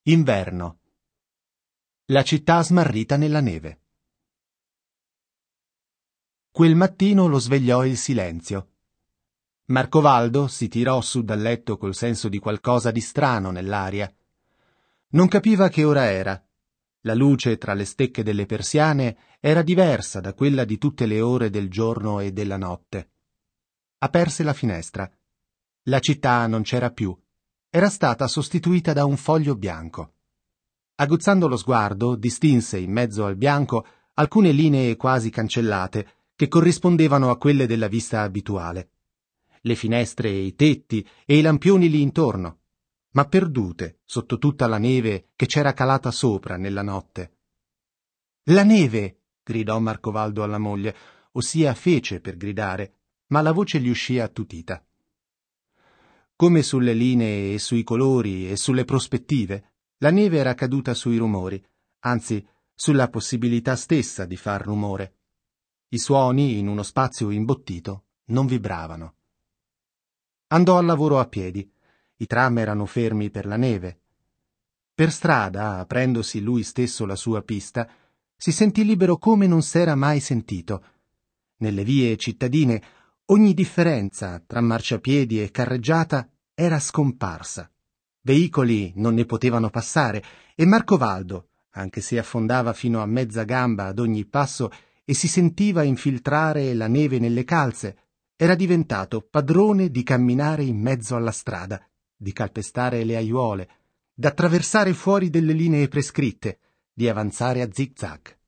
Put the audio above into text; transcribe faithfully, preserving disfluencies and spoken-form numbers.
Inverno. La città smarrita nella neve. Quel mattino lo svegliò il silenzio. Marcovaldo si tirò su dal letto col senso di qualcosa di strano nell'aria. Non capiva che ora era. La luce tra le stecche delle persiane era diversa da quella di tutte le ore del giorno e della notte. Aperse la finestra. La città non c'era più. Era stata sostituita da un foglio bianco. Aguzzando lo sguardo, distinse in mezzo al bianco alcune linee quasi cancellate che corrispondevano a quelle della vista abituale. Le finestre e i tetti e i lampioni lì intorno, ma perdute sotto tutta la neve che c'era calata sopra nella notte. «La neve!» gridò Marcovaldo alla moglie, ossia fece per gridare, ma la voce gli uscì attutita. Come sulle linee e sui colori e sulle prospettive, la neve era caduta sui rumori, anzi sulla possibilità stessa di far rumore. I suoni, in uno spazio imbottito, non vibravano. Andò al lavoro a piedi. I tram erano fermi per la neve. Per strada, aprendosi lui stesso la sua pista, si sentì libero come non s'era mai sentito. Nelle vie cittadine ogni differenza tra marciapiedi e carreggiata era scomparsa. Veicoli non ne potevano passare e Marcovaldo, anche se affondava fino a mezza gamba ad ogni passo e si sentiva infiltrare la neve nelle calze, era diventato padrone di camminare in mezzo alla strada, di calpestare le aiuole, d'attraversare fuori delle linee prescritte, di avanzare a zig-zag.